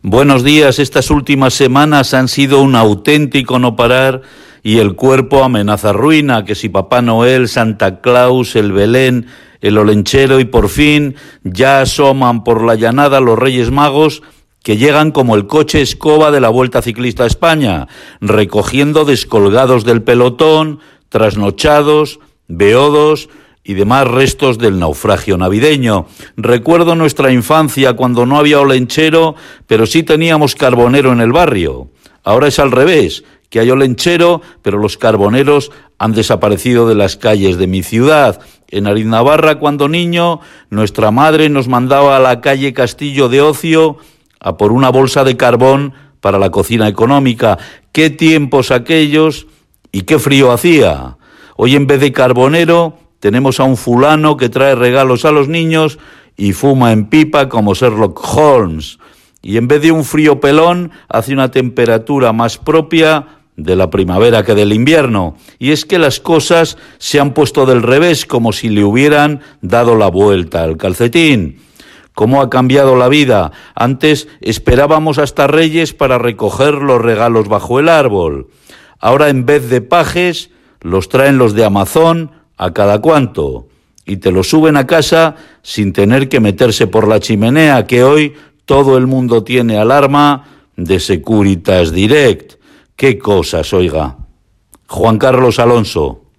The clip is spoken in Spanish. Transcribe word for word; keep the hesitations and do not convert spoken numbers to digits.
Buenos días. Estas últimas semanas han sido un auténtico no parar y el cuerpo amenaza ruina, que si Papá Noel, Santa Claus, el Belén, el Olenchero y por fin ya asoman por la llanada los Reyes Magos, que llegan como el coche escoba de la Vuelta Ciclista a España, recogiendo descolgados del pelotón, trasnochados, beodos y demás restos del naufragio navideño. Recuerdo nuestra infancia cuando no había olenchero, pero sí teníamos carbonero en el barrio. Ahora es al revés, que hay olenchero, pero los carboneros han desaparecido de las calles de mi ciudad. En Ariznabarra, cuando niño, nuestra madre nos mandaba a la calle Castillo de Ocio a por una bolsa de carbón para la cocina económica. ¡Qué tiempos aquellos! Y qué frío hacía. Hoy, en vez de carbonero, tenemos a un fulano que trae regalos a los niños y fuma en pipa como Sherlock Holmes. Y en vez de un frío pelón, hace una temperatura más propia de la primavera que del invierno. Y es que las cosas se han puesto del revés, como si le hubieran dado la vuelta al calcetín. ¿Cómo ha cambiado la vida? Antes esperábamos hasta Reyes para recoger los regalos bajo el árbol. Ahora, en vez de pajes, los traen los de Amazon a cada cuanto, y te lo suben a casa sin tener que meterse por la chimenea, que hoy todo el mundo tiene alarma de Securitas Direct. ¡Qué cosas, oiga! Juan Carlos Alonso.